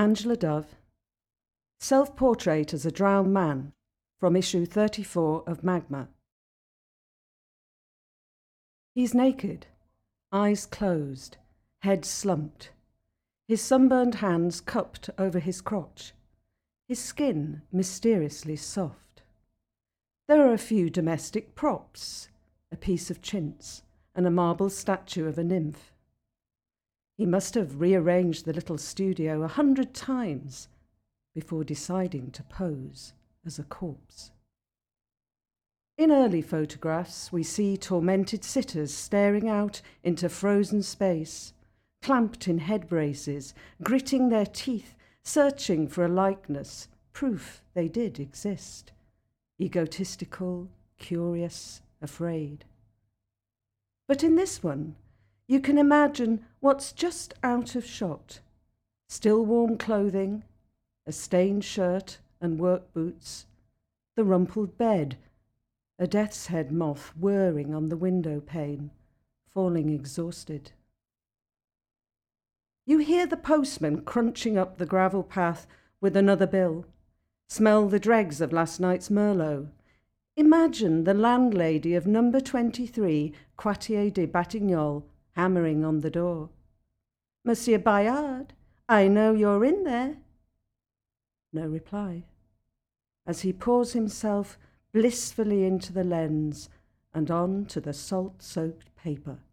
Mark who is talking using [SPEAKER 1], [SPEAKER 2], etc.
[SPEAKER 1] Angela Dove, Self-Portrait as a Drowned Man, from issue 34 of Magma. He's naked, eyes closed, head slumped, his sunburned hands cupped over his crotch, his skin mysteriously soft. There are a few domestic props, a piece of chintz, and a marble statue of a nymph. He must have rearranged the little studio 100 times before deciding to pose as a corpse. In early photographs, we see tormented sitters staring out into frozen space, clamped in head braces, gritting their teeth, searching for a likeness, proof they did exist. Egotistical, curious, afraid. But in this one, you can imagine what's just out of shot. Still warm clothing, a stained shirt and work boots, the rumpled bed, a death's head moth whirring on the window pane, falling exhausted. You hear the postman crunching up the gravel path with another bill, smell the dregs of last night's Merlot. Imagine the landlady of number 23 Quartier des Batignolles hammering on the door. Monsieur Bayard, I know you're in there. No reply, as he pours himself blissfully into the lens and on to the salt-soaked paper.